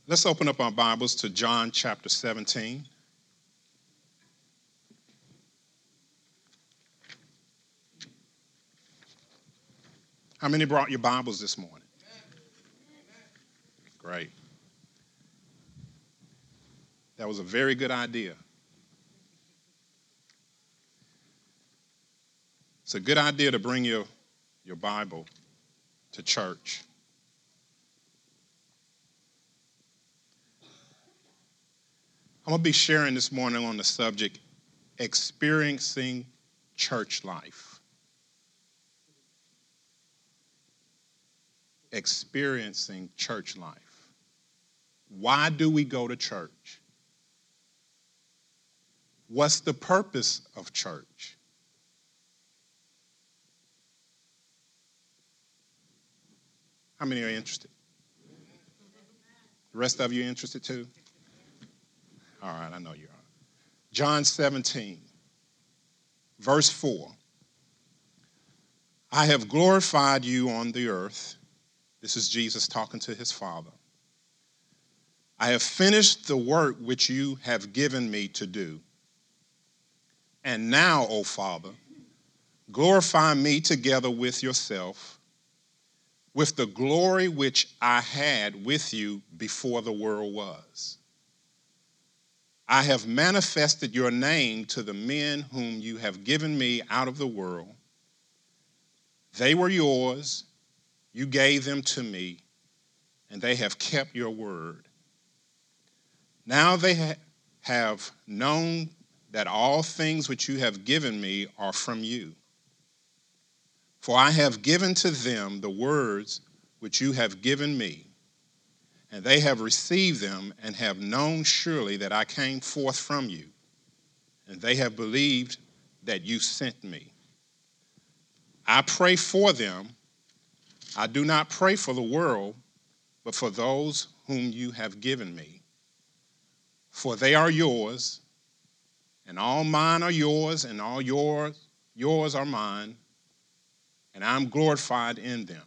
Let's open up our Bibles to John chapter 17. How many brought your Bibles this morning? Great. That was a very good idea. It's a good idea to bring your Bible to church. I'm going to be sharing this morning on the subject, experiencing church life. Experiencing church life. Why do we go to church? What's the purpose of church? How many are interested? The rest of you interested too? All right, I know you are. John 17, verse 4. I have glorified you on the earth. This is Jesus talking to his Father. I have finished the work which you have given me to do. And now, O Father, glorify me together with yourself, with the glory which I had with you before the world was. I have manifested your name to the men whom you have given me out of the world. They were yours, you gave them to me, and they have kept your word. Now they have known that all things which you have given me are from you. For I have given to them the words which you have given me, and they have received them and have known surely that I came forth from you, and they have believed that you sent me. I pray for them. I do not pray for the world, but for those whom you have given me. For they are yours, and all mine are yours, and all yours are mine, and I'm glorified in them.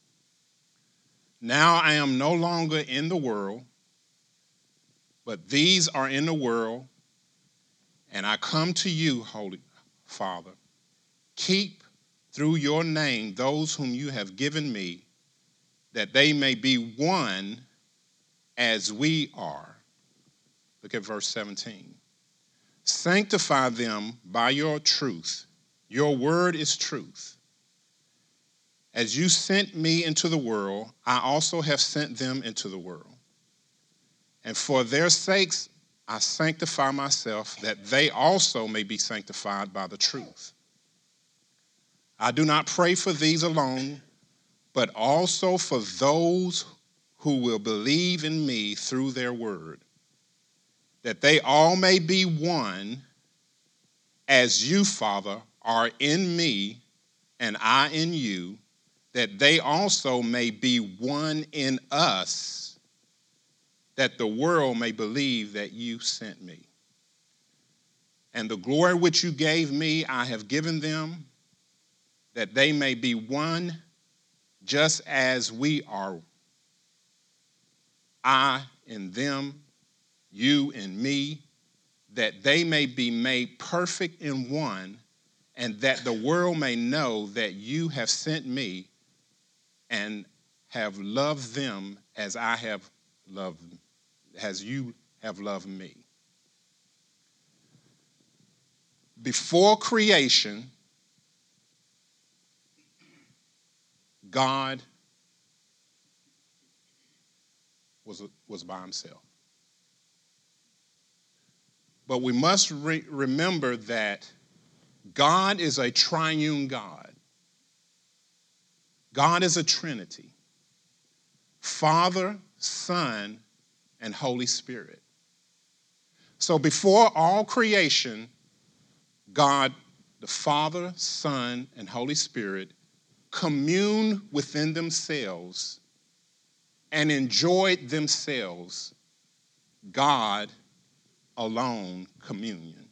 Now I am no longer in the world, but these are in the world, and I come to you, Holy Father. Keep through your name those whom you have given me, that they may be one as we are. Look at verse 17. Sanctify them by your truth. Your word is truth. As you sent me into the world, I also have sent them into the world. And for their sakes I sanctify myself, that they also may be sanctified by the truth. I do not pray for these alone, but also for those who will believe in me through their word, that they all may be one, as you, Father, are in me and I in you, that they also may be one in us, that the world may believe that you sent me. And the glory which you gave me, I have given them, that they may be one, just as we are. I in them, you in me, that they may be made perfect in one, and that the world may know that you have sent me and have loved them as I have loved them, as you have loved me. Before creation, God was by himself. But we must remember that God is a triune God. God is a Trinity. Father, Son, and Holy Spirit. So before all creation, God, the Father, Son, and Holy Spirit communed within themselves and enjoyed themselves God alone communion.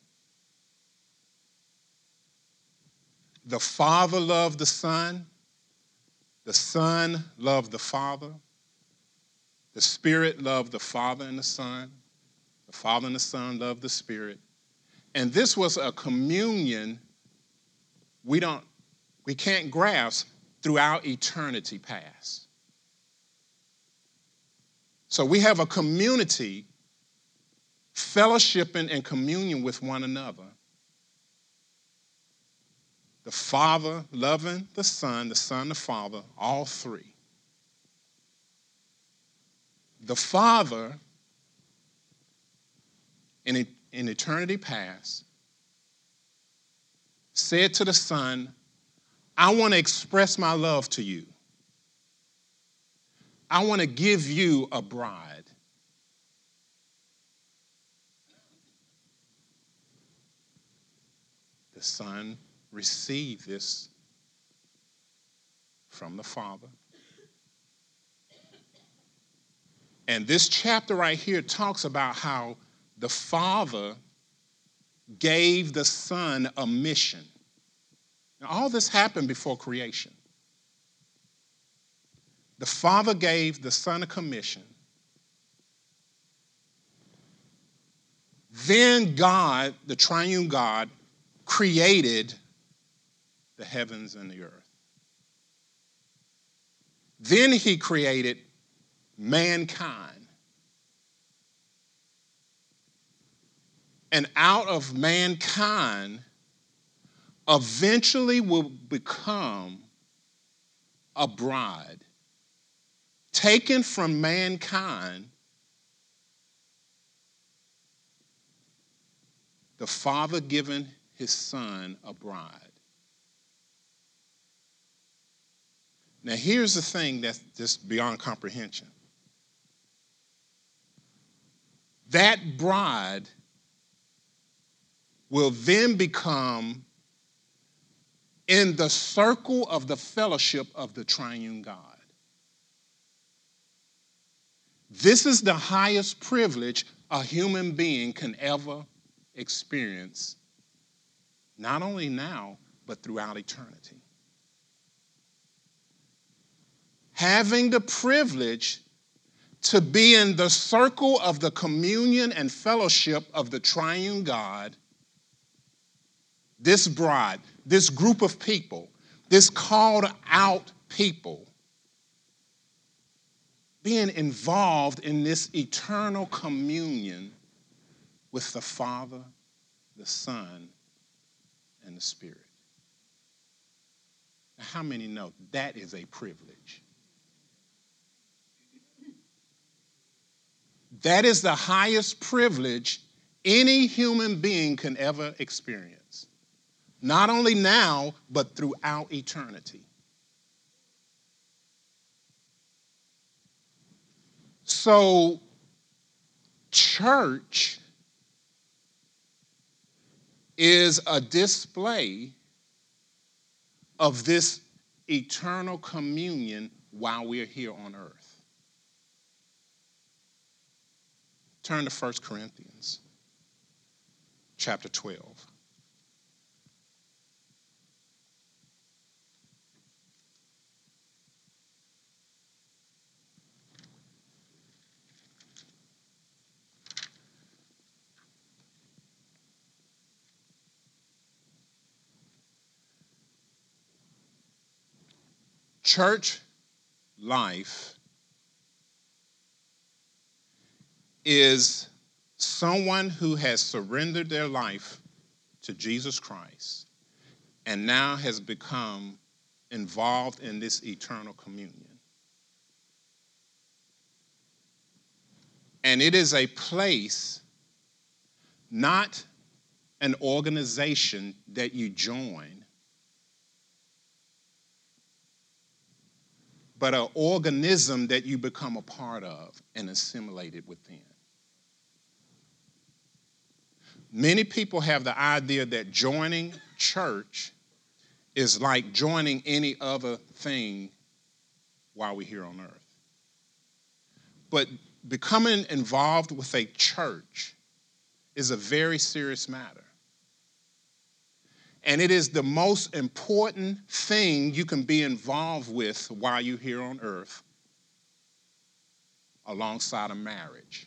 The Father loved the Son loved the Father, The Spirit loved the Father and the Son. The Father and the Son loved the Spirit. And this was a communion we can't grasp throughout eternity past. So we have a community fellowshipping and communion with one another. The Father loving the Son the Father, all three. The Father, in eternity past, said to the Son, I want to express my love to you. I want to give you a bride. The Son received this from the Father. And this chapter right here talks about how the Father gave the Son a mission. Now, all this happened before creation. The Father gave the Son a commission. Then God, the triune God, created the heavens and the earth. Then he created mankind. And out of mankind, eventually will become a bride taken from mankind. The Father giving his Son a bride. Now here's the thing that's just beyond comprehension. That bride will then become in the circle of the fellowship of the triune God. This is the highest privilege a human being can ever experience, not only now, but throughout eternity. Having the privilege to be in the circle of the communion and fellowship of the triune God, this bride, this group of people, this called out people, being involved in this eternal communion with the Father, the Son, and the Spirit. Now, how many know that is a privilege? That is the highest privilege any human being can ever experience. Not only now, but throughout eternity. So, church is a display of this eternal communion while we are here on earth. Turn to 1 Corinthians chapter 12. Church life is someone who has surrendered their life to Jesus Christ and now has become involved in this eternal communion. And it is a place, not an organization that you join, but an organism that you become a part of and assimilated within. Many people have the idea that joining church is like joining any other thing while we're here on earth. But becoming involved with a church is a very serious matter. And it is the most important thing you can be involved with while you're here on earth. alongside of marriage.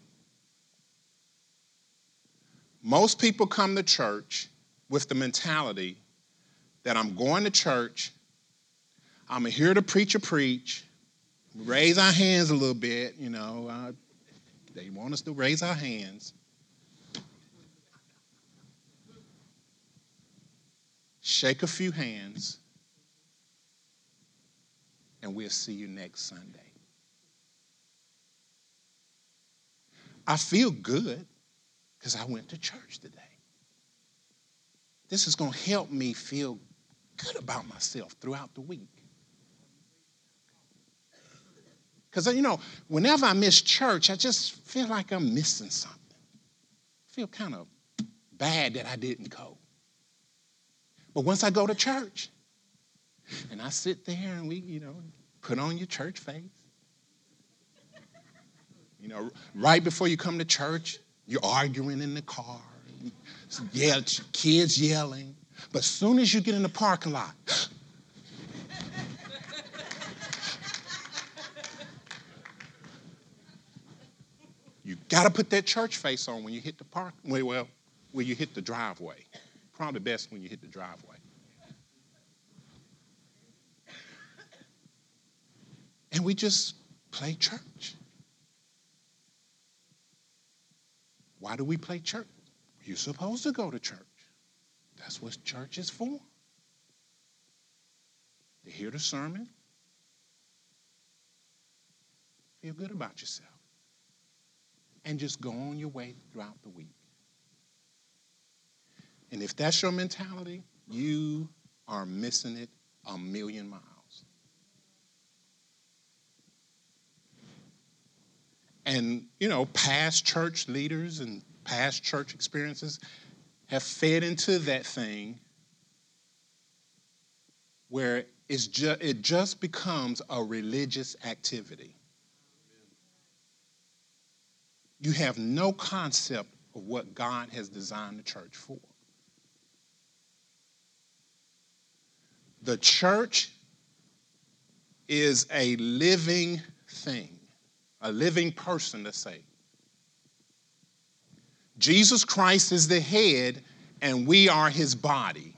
Most people come to church with the mentality that I'm going to church, I'm going to hear the preacher preach, raise our hands a little bit, they want us to raise our hands. Shake a few hands, and we'll see you next Sunday. I feel good because I went to church today. This is going to help me feel good about myself throughout the week. Because, whenever I miss church, I just feel like I'm missing something. I feel kind of bad that I didn't go. But once I go to church, and I sit there and we, put on your church face. Right before you come to church, you're arguing in the car. Kids yelling. But as soon as you get in the parking lot, you got to put that church face on when you hit the park. Well, when you hit the driveway. Probably best when you hit the driveway. And we just play church. Why do we play church? You're supposed to go to church. That's what church is for. To hear the sermon. Feel good about yourself. And just go on your way throughout the week. And if that's your mentality, you are missing it a million miles. And, past church leaders and past church experiences have fed into that thing where it just becomes a religious activity. You have no concept of what God has designed the church for. The church is a living thing, a living person, let's say. Jesus Christ is the head, and we are his body.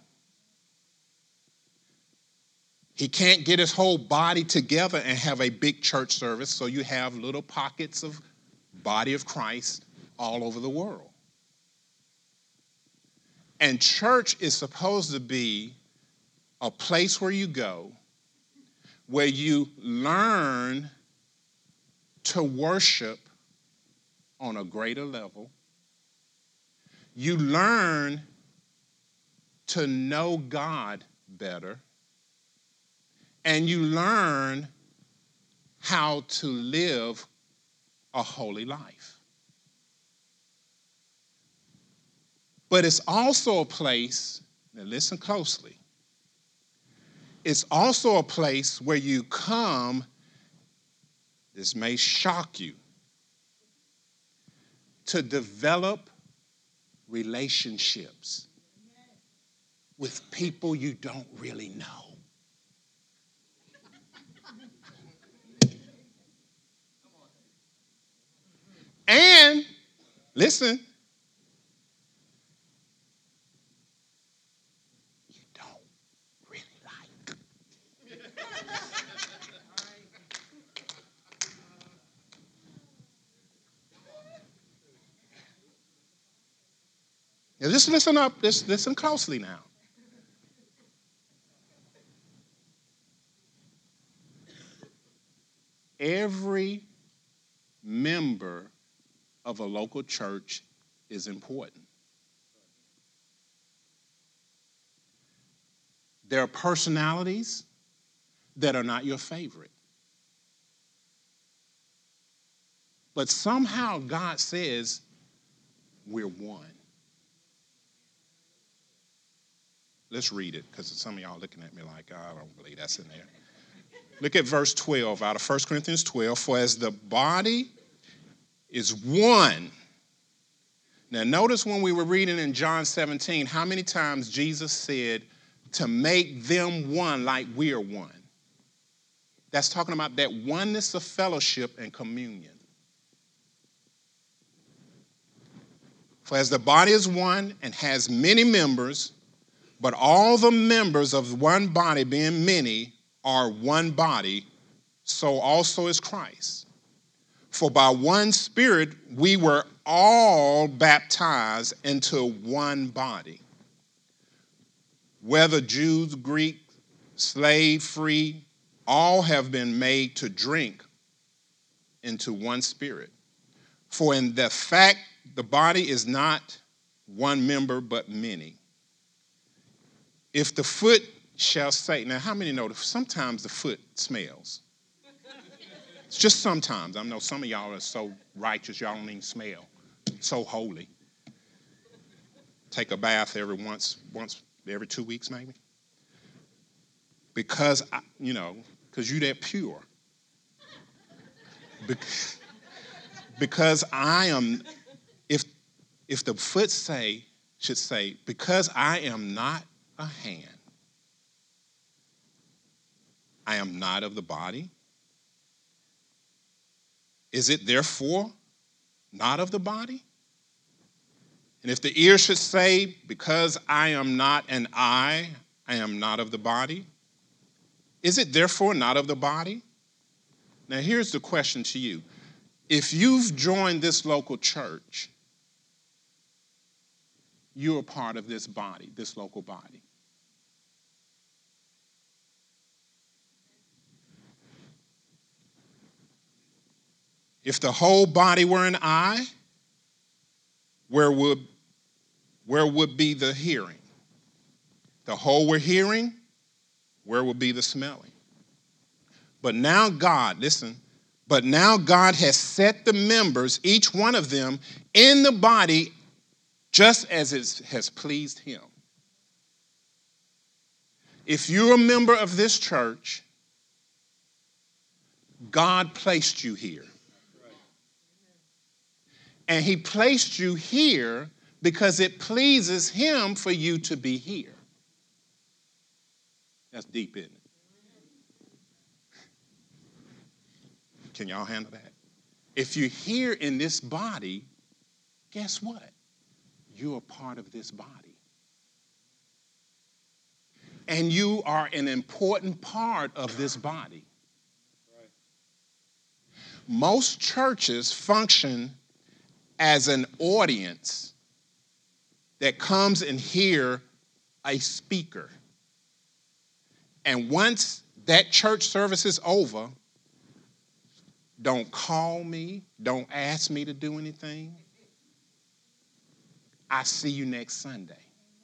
He can't get his whole body together and have a big church service, so you have little pockets of body of Christ all over the world. And church is supposed to be a place where you go, where you learn to worship on a greater level. You learn to know God better. And you learn how to live a holy life. But it's also a place, now listen closely, it's also a place where you come, this may shock you, to develop relationships with people you don't really know. And, listen, you don't really like. Now, just listen up, listen closely now. Every member of a local church is important. There are personalities that are not your favorite. But somehow God says we're one. Let's read it, because some of y'all looking at me like, I don't believe that's in there. Look at verse 12 out of 1 Corinthians 12. For as the body is one. Now notice when we were reading in John 17, how many times Jesus said to make them one like we are one. That's talking about that oneness of fellowship and communion. For as the body is one and has many members, but all the members of one body, being many, are one body, so also is Christ. For by one Spirit we were all baptized into one body, whether Jews, Greek, slave, free, all have been made to drink into one Spirit. For in the fact the body is not one member but many. If the foot shall say, now how many know that sometimes the foot smells? It's just sometimes. I know some of y'all are so righteous, y'all don't even smell. So holy. Take a bath every 2 weeks maybe. Because, because you that pure. Because I am, if the foot should say, because I am not a hand, I am not of the body. Is it therefore not of the body? And if the ear should say, because I am not an eye, I am not of the body, is it therefore not of the body? Now here's the question to you. If you've joined this local church, you're a part of this body, this local body. If the whole body were an eye, where would be the hearing? The whole were hearing, where would be the smelling? But now God has set the members, each one of them, in the body just as it has pleased him. If you're a member of this church, God placed you here. And he placed you here because it pleases him for you to be here. That's deep, isn't it? Can y'all handle that? If you're here in this body, guess what? You're a part of this body. And you are an important part of this body. Right. Most churches function as an audience that comes and hear a speaker. And once that church service is over, don't call me, don't ask me to do anything. I see you next Sunday.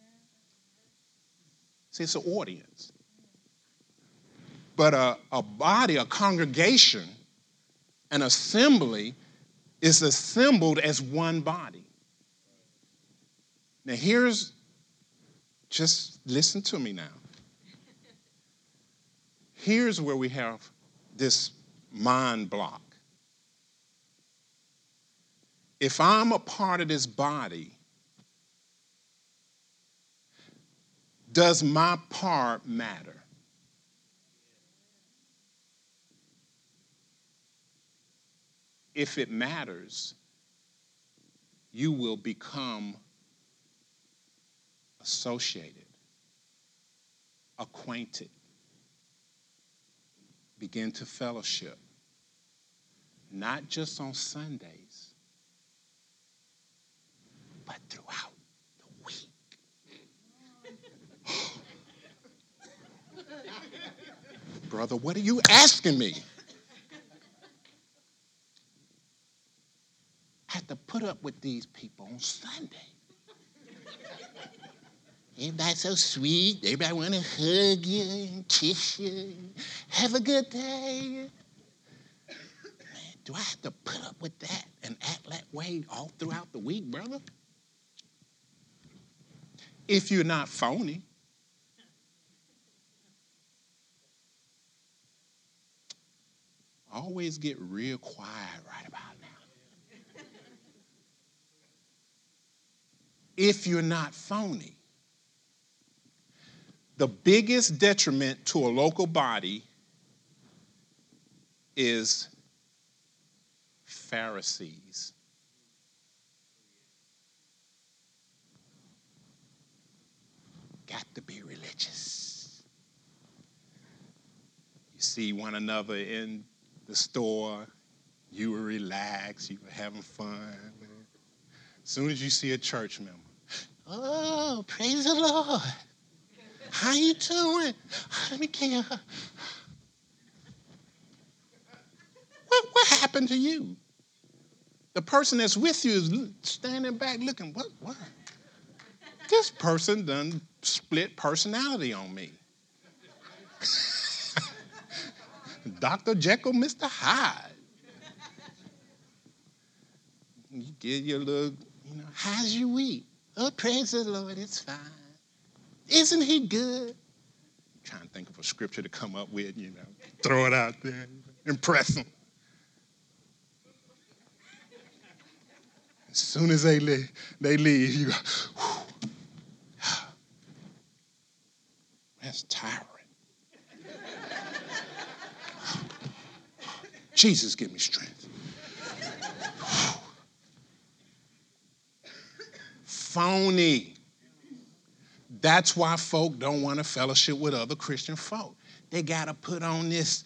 See, it's an audience. But a body, a congregation, an assembly is assembled as one body. Now just listen to me now. Here's where we have this mind block. If I'm a part of this body, does my part matter? If it matters, you will become associated, acquainted, begin to fellowship, not just on Sundays, but throughout the week. Brother, what are you asking me? I have to put up with these people on Sunday. Everybody's so sweet. Everybody want to hug you and kiss you. Have a good day. Man, do I have to put up with that and act that way all throughout the week, brother? If you're not phony. Always get real quiet right about now. If you're not phony. The biggest detriment to a local body is Pharisees. got to be religious. You see one another in the store, you were relaxed, you were having fun. As soon as you see a church member, oh, praise the Lord. How you doing? Let me get you. What happened to you? The person that's with you is standing back looking, what? This person done split personality on me. Dr. Jekyll, Mr. Hyde. You get your little, how's your week? Oh, praise the Lord, it's fine. Isn't he good? Trying to think of a scripture to come up with, throw it out there, impress them. As soon as they leave, you go, whew. That's tiring. Jesus, give me strength. Phony. That's why folk don't want to fellowship with other Christian folk. They got to put on this,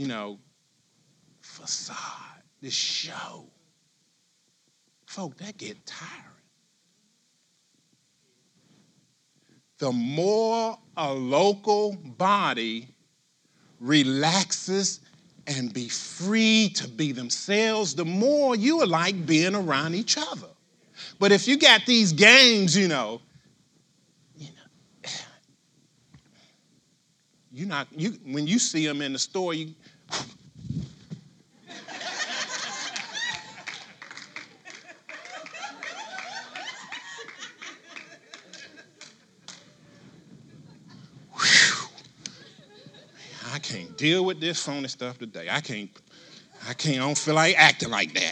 facade, this show. Folk, that get tiring. The more a local body relaxes and be free to be themselves, the more you will like being around each other. But if you got these games, when you see them in the store, I can't deal with this phony stuff today. I don't feel like acting like that.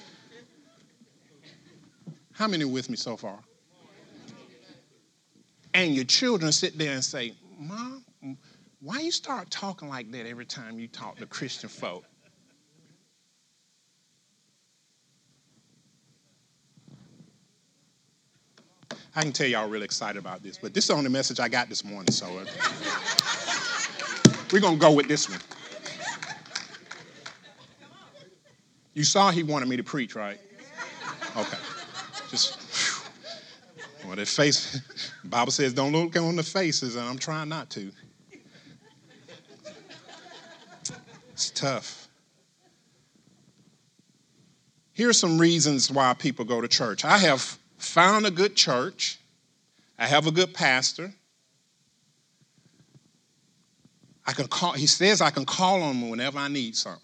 How many are with me so far? And your children sit there and say, Mom, why you start talking like that every time you talk to Christian folk? I can tell y'all really excited about this, but this is the only message I got this morning, so we're going to go with this one. You saw he wanted me to preach, right? Okay. Well, that face, the Bible says don't look on the faces, and I'm trying not to. It's tough. Here's some reasons why people go to church. I have found a good church. I have a good pastor. He says I can call on him whenever I need something.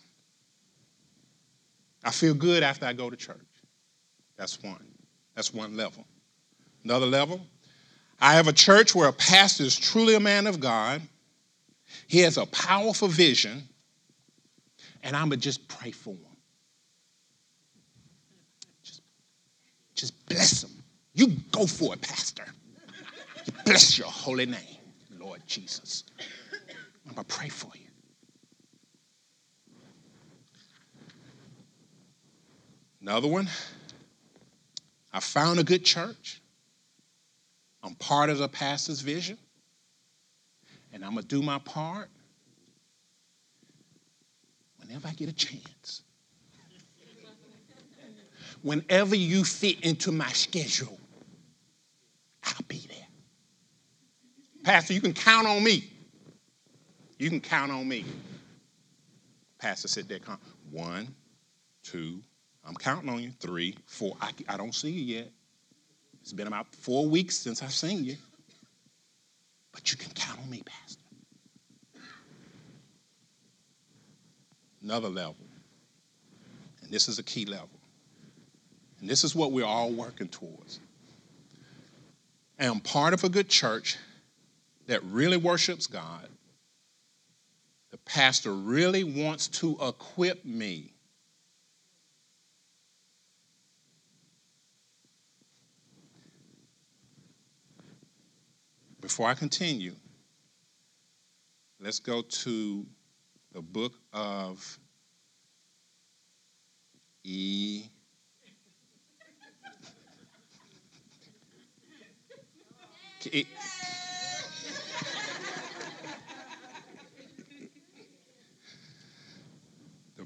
I feel good after I go to church. That's one. That's one level. Another level, I have a church where a pastor is truly a man of God. He has a powerful vision, and I'm going to just pray for him. Just bless him. You go for it, Pastor. Bless your holy name, Lord Jesus. I'm going to pray for you. Another one, I found a good church. I'm part of the pastor's vision, and I'm going to do my part whenever I get a chance. Whenever you fit into my schedule, I'll be there. Pastor, you can count on me. You can count on me. Pastor sit there, 1, 2, I'm counting on you, 3, 4. I don't see you yet. It's been about 4 weeks since I've seen you. But you can count on me, Pastor. Another level. And this is a key level. And this is what we're all working towards. I am part of a good church that really worships God. The pastor really wants to equip me Before I continue, let's go to the book of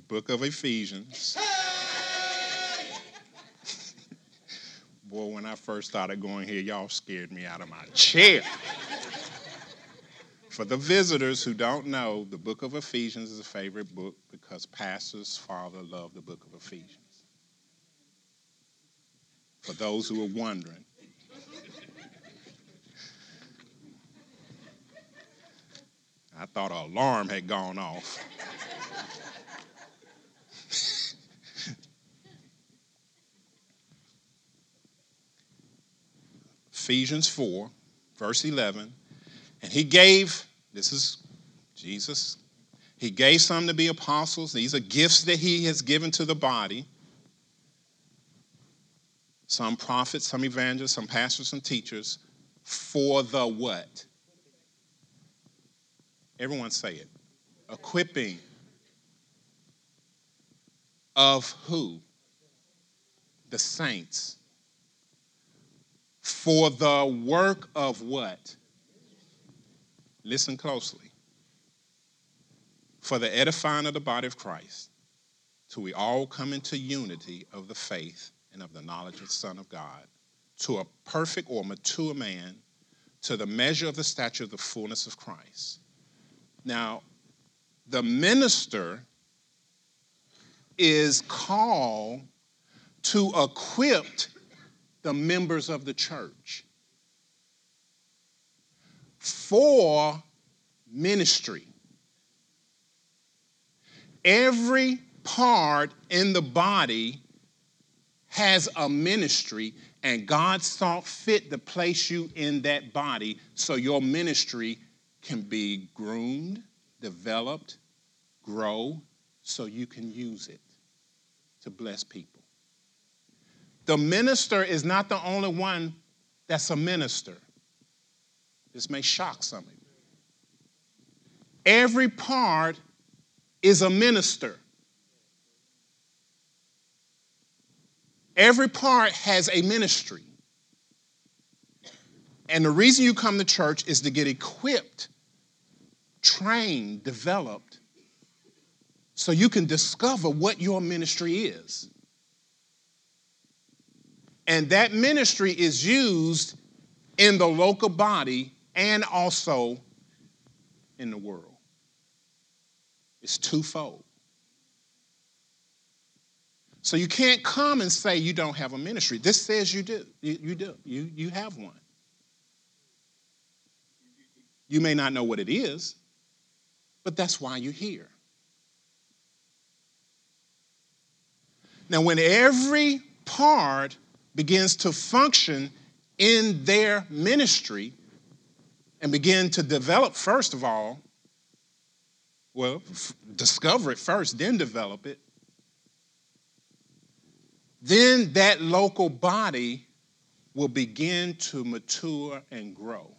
book of Ephesians. Boy, when I first started going here, y'all scared me out of my chair. For the visitors who don't know, the book of Ephesians is a favorite book because Pastor's father loved the book of Ephesians. For those who are wondering. I thought an alarm had gone off. Ephesians 4, verse 11. And he gave, this is Jesus, he gave some to be apostles. These are gifts that he has given to the body. Some prophets, some evangelists, some pastors, some teachers. For the what? Everyone say it. Equipping. Of who? The saints. For the work of what? Listen closely. For the edifying of the body of Christ, till we all come into unity of the faith and of the knowledge of the Son of God, to a perfect or mature man, to the measure of the stature of the fullness of Christ. Now, the minister is called to equip the members of the church for ministry. Every part in the body has a ministry, and God saw fit to place you in that body so your ministry can be groomed, developed, grow, so you can use it to bless people. The minister is not the only one that's a minister. This may shock some of you. Every part is a minister. Every part has a ministry. And the reason you come to church is to get equipped, trained, developed, so you can discover what your ministry is. And that ministry is used in the local body and also in the world. It's twofold. So you can't come and say you don't have a ministry. This says you do. You do. You have one. You may not know what it is, but that's why you're here. Now, when every part begins to function in their ministry and begin to develop, first of all, well, discover it first, then develop it, then that local body will begin to mature and grow.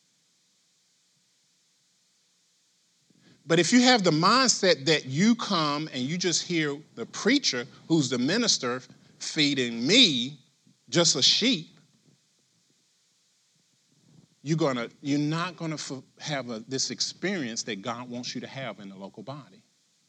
But if you have the mindset that you come and you just hear the preacher, who's the minister, feeding me, just a sheep, you're not going to have this experience that God wants you to have in the local body.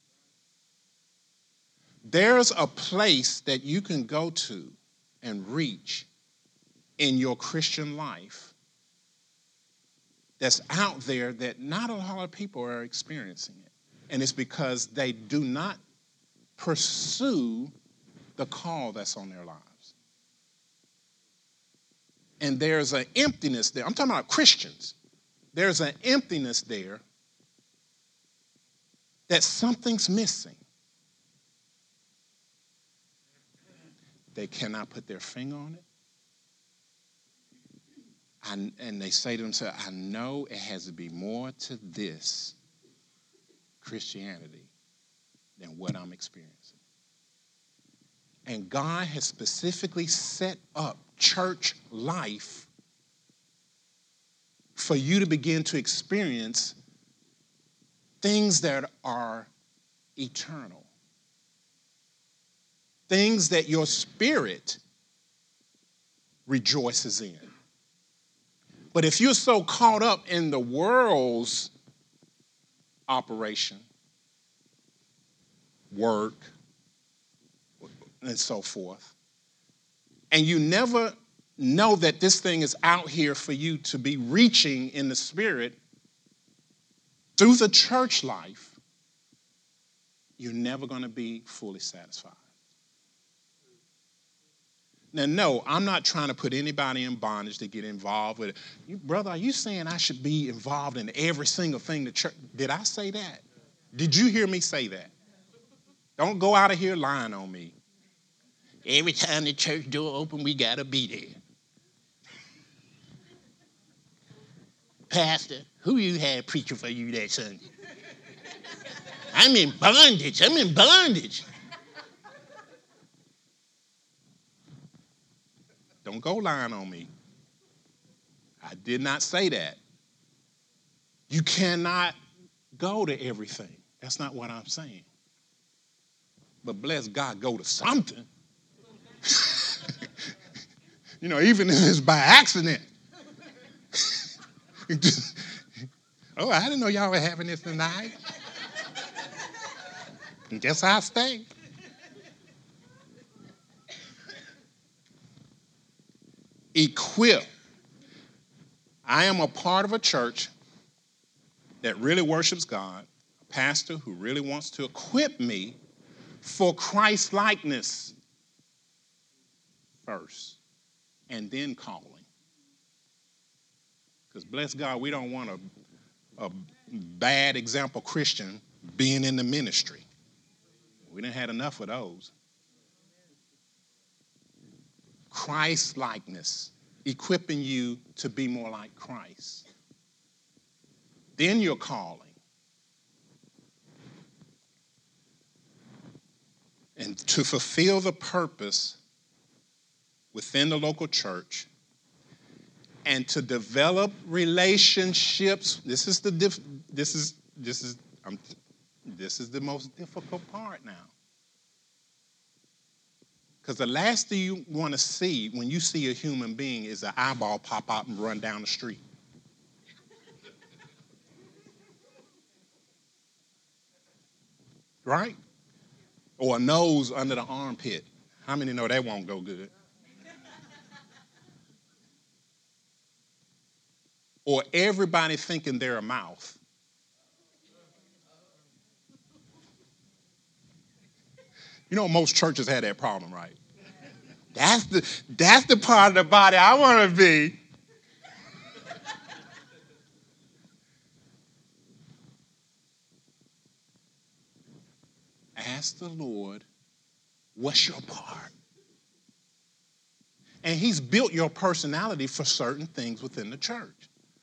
There's a place that you can go to and reach in your Christian life that's out there that not a lot of people are experiencing it. And it's because they do not pursue the call that's on their lives. And there's an emptiness there. I'm talking about Christians. There's an emptiness there that something's missing. They cannot put their finger on it. And they say to themselves, I know it has to be more to this Christianity than what I'm experiencing. And God has specifically set up church life for you to begin to experience things that are eternal. Things that your spirit rejoices in. But if you're so caught up in the world's operation, work, and so forth. And you never know that this thing is out here for you to be reaching in the spirit through the church life, you're never going to be fully satisfied. Now, no, I'm not trying to put anybody in bondage to get involved with it. Brother, are you saying I should be involved in every single thing the church? Did I say that? Did you hear me say that? Don't go out of here lying on me. Every time the church door open, we got to be there. Pastor, who you had preaching for you that Sunday? I'm in bondage. I'm in bondage. Don't go lying on me. I did not say that. You cannot go to everything. That's not what I'm saying. But bless God, go to something. Even if it's by accident. Oh, I didn't know y'all were having this tonight. Guess I'll stay. Equip. I am a part of a church that really worships God, a pastor who really wants to equip me for Christ likeness first, and then calling. Because bless God, we don't want a bad example Christian being in the ministry. We done had enough of those. Christ likeness, equipping you to be more like Christ. Then you're calling. And to fulfill the purpose within the local church and to develop relationships. This is the most difficult part now. Because the last thing you want to see when you see a human being is an eyeball pop out and run down the street. Right? Or a nose under the armpit. How many know that won't go good? Or everybody thinking they're a mouth. Most churches have that problem, right? That's the part of the body I want to be. Ask the Lord, what's your part? And he's built your personality for certain things within the church.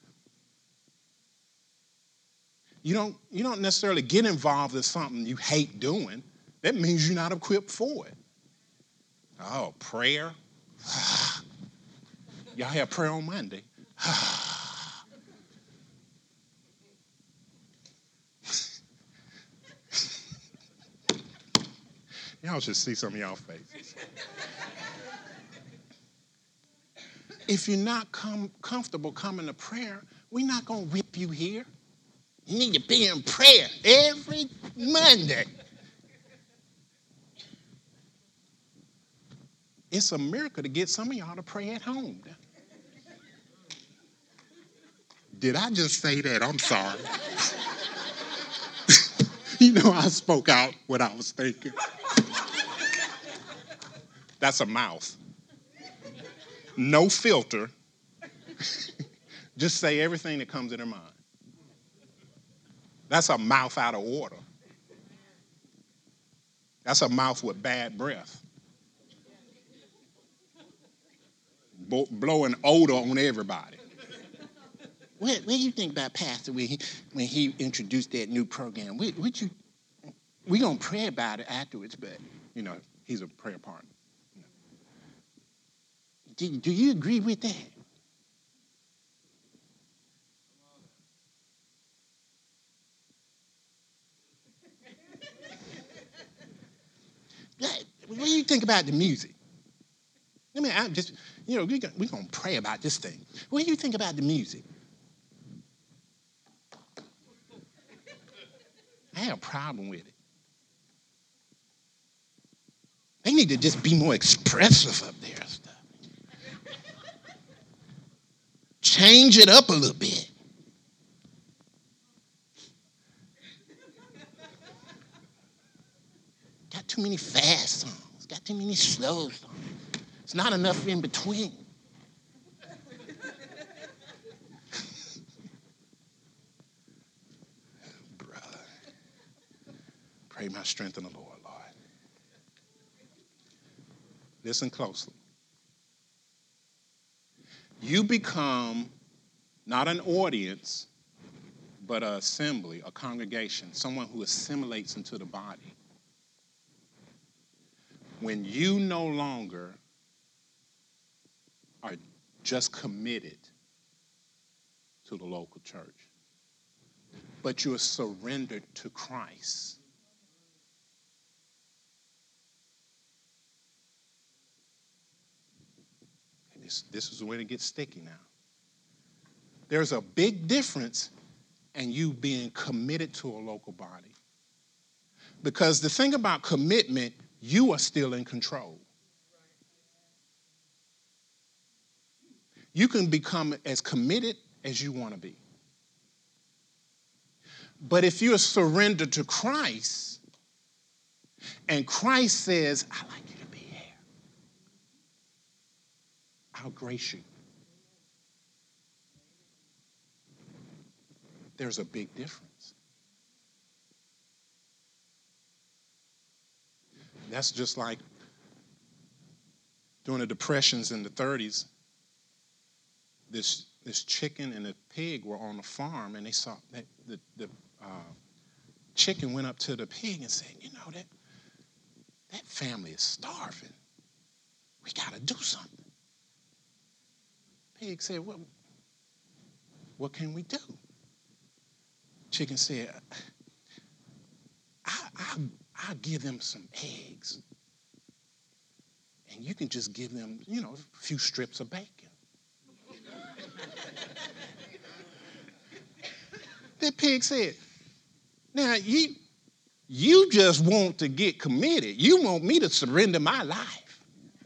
You don't necessarily get involved in something you hate doing. That means you're not equipped for it. Oh, prayer? Y'all have prayer on Monday? Y'all should see some of y'all faces. If you're not comfortable coming to prayer, we're not going to whip you here. You need to be in prayer every Monday. It's a miracle to get some of y'all to pray at home. Did I just say that? I'm sorry. I spoke out what I was thinking. That's a mouth. No filter. Just say everything that comes in her mind. That's a mouth out of order. That's a mouth with bad breath. Blowing odor on everybody. What do you think about Pastor when he introduced that new program? We gonna pray about it afterwards, but he's a prayer partner. Do you agree with that? What do you think about the music? I'm just, we're going to pray about this thing. What do you think about the music? I have a problem with it. need to just be more expressive up there and stuff. Change it up a little bit. Got too many fast songs. Got too many slow songs. It's not enough in between. Brother, pray my strength in the Lord, Lord. Listen closely. You become not an audience, but an assembly, a congregation, someone who assimilates into the body. When you no longer are just committed to the local church, but you are surrendered to Christ. This is when it gets sticky now. There's a big difference in you being committed to a local body. Because the thing about commitment, you are still in control. You can become as committed as you want to be. But if you're surrendered to Christ, and Christ says, I like you to be here, I'll grace you. There's a big difference. That's just like during the depressions in the 30s, this chicken and a pig were on a farm, and they saw that the chicken went up to the pig and said, you know, that family is starving. We got to do something. Pig said, well, what can we do? Chicken said, I'll give them some eggs. And you can just give them, you know, a few strips of bacon. That pig said, now you just want to get committed. You want me to surrender my life.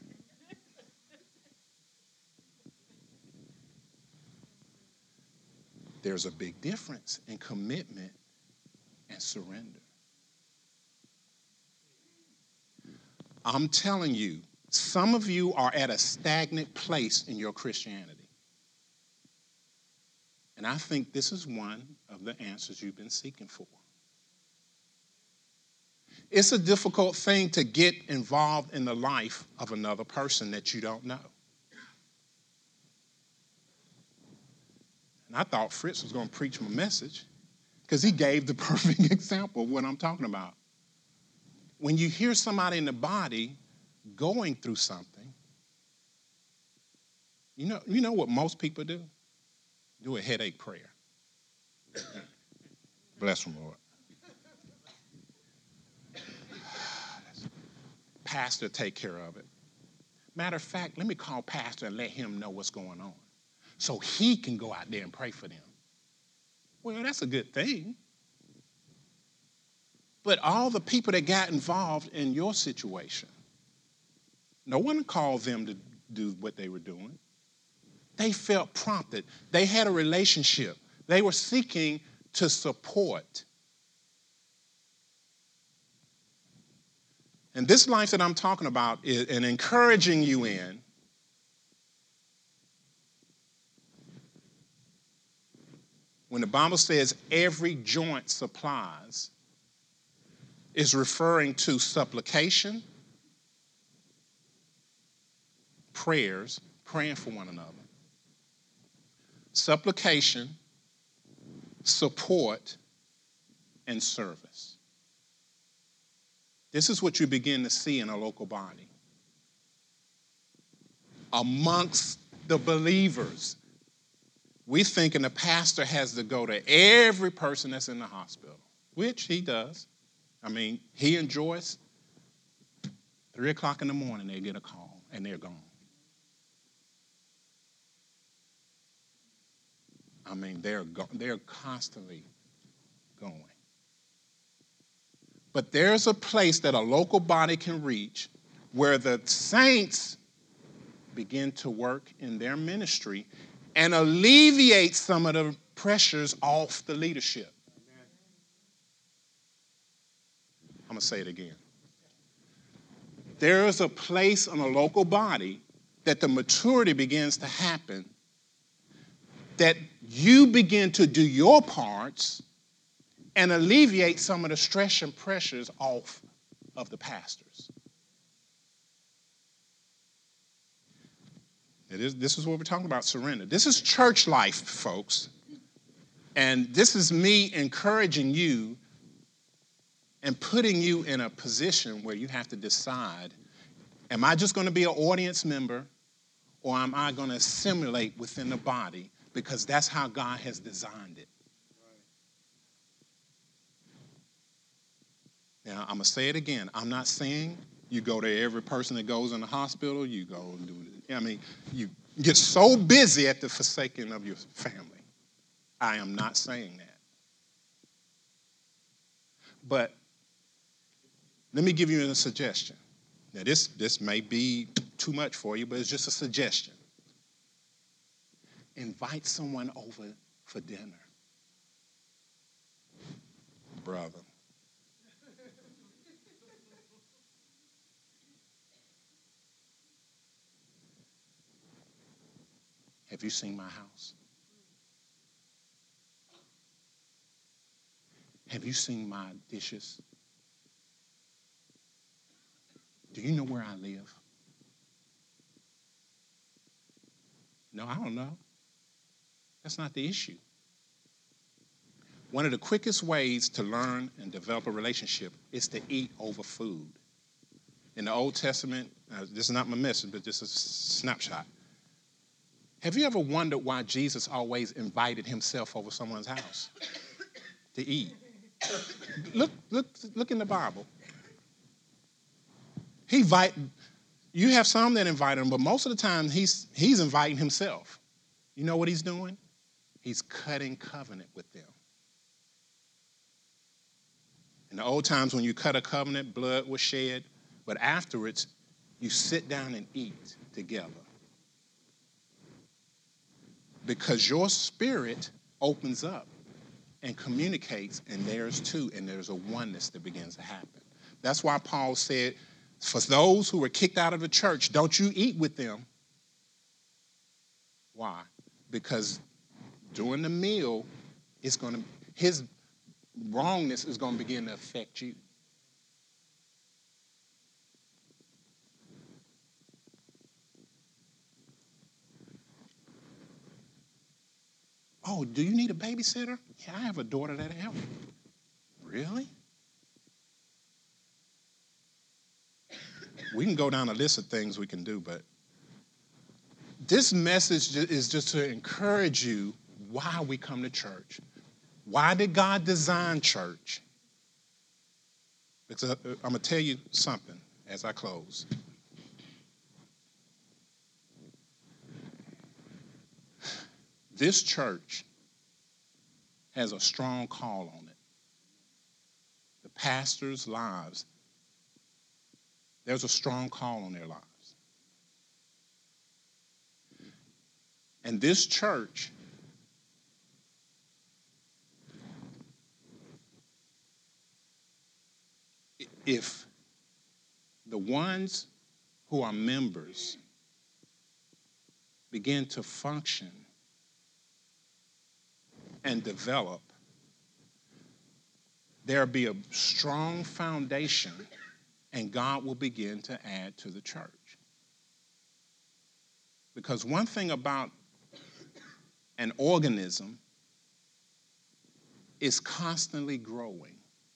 There's a big difference in commitment and surrender. I'm telling you, some of you are at a stagnant place in your Christianity. And I think this is one of the answers you've been seeking for. It's a difficult thing to get involved in the life of another person that you don't know. And I thought Fritz was going to preach my message because he gave the perfect example of what I'm talking about. When you hear somebody in the body going through something, you know what most people do? Do a headache prayer. Bless them, Lord. Pastor, take care of it. Matter of fact, let me call Pastor and let him know what's going on so he can go out there and pray for them. Well, that's a good thing. But all the people that got involved in your situation, no one called them to do what they were doing. They felt prompted. They had a relationship. They were seeking to support. And this life that I'm talking about is, and encouraging you in, when the Bible says every joint supplies, is referring to supplication, prayers, praying for one another, supplication, support, and service. This is what you begin to see in a local body. Amongst the believers, we thinking the pastor has to go to every person that's in the hospital, which he does. I mean, he and Joyce, 3 o'clock in the morning, they get a call, and they're gone. I mean, they're constantly going. But there's a place that a local body can reach where the saints begin to work in their ministry and alleviate some of the pressures off the leadership. I'm going to say it again. There is a place in a local body that the maturity begins to happen, that you begin to do your parts and alleviate some of the stress and pressures off of the pastors. This is what we're talking about, surrender. This is church life, folks. And this is me encouraging you and putting you in a position where you have to decide, am I just going to be an audience member, or am I going to assimilate within the body? Because that's how God has designed it. Now, I'm going to say it again. I'm not saying you go to every person that goes in the hospital, you go and do it. I mean, you get so busy at the forsaking of your family. I am not saying that. But let me give you a suggestion. Now, this may be too much for you, but it's just a suggestion. Invite someone over for dinner. Brother. Have you seen my house? Have you seen my dishes? Do you know where I live? No, I don't know. That's not the issue. One of the quickest ways to learn and develop a relationship is to eat over food. In the Old Testament, this is not my message, but this is a snapshot. Have you ever wondered why Jesus always invited himself over someone's house to eat? Look in the Bible. You have some that invite him, but most of the time he's inviting himself. You know what he's doing? He's cutting covenant with them. In the old times when you cut a covenant, blood was shed, but afterwards you sit down and eat together. Because your spirit opens up and communicates, and theirs too, and there's a oneness that begins to happen. That's why Paul said, for those who were kicked out of the church, don't you eat with them. Why? Because during the meal, his wrongness is going to begin to affect you. Oh, do you need a babysitter? Yeah, I have a daughter that'll help. Really? We can go down a list of things we can do, but this message is just to encourage you why we come to church. Why did God design church? Because I'm going to tell you something as I close. This church has a strong call on it. The pastors' lives, there's a strong call on their lives. And this church if the ones who are members begin to function and develop, there'll be a strong foundation and God will begin to add to the church. Because one thing about an organism is constantly growing.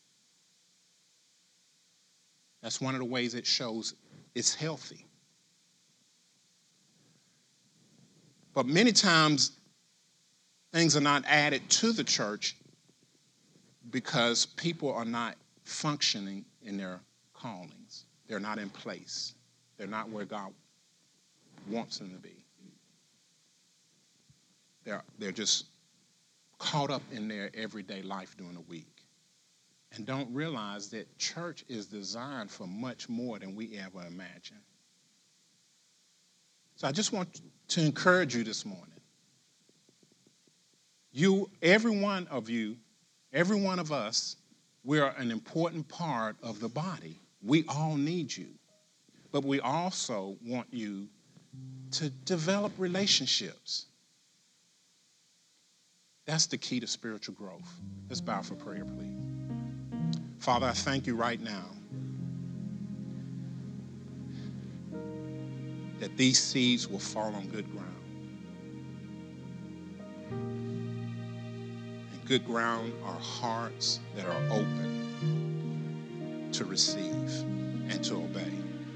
That's one of the ways it shows it's healthy. But many times, things are not added to the church because people are not functioning in their callings. They're not in place. They're not where God wants them to be. They're just caught up in their everyday life during the week. and don't realize that church is designed for much more than we ever imagined. So I just want to encourage you this morning. Every one of us, we are an important part of the body. We all need you. But we also want you to develop relationships. That's the key to spiritual growth. Let's bow for prayer, please. Father, I thank you right now that these seeds will fall on good ground. And good ground are hearts that are open to receive and to obey.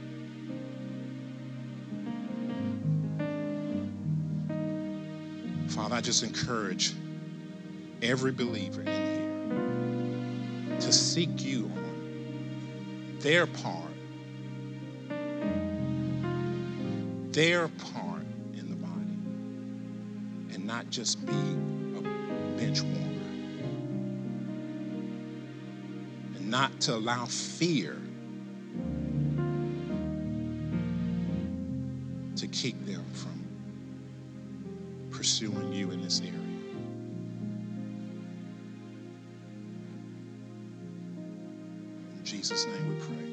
Father, I just encourage every believer in here to seek you on their part in the body, and not just be a bench warmer, and not to allow fear to keep them from pursuing you in this area. In Jesus' name we pray.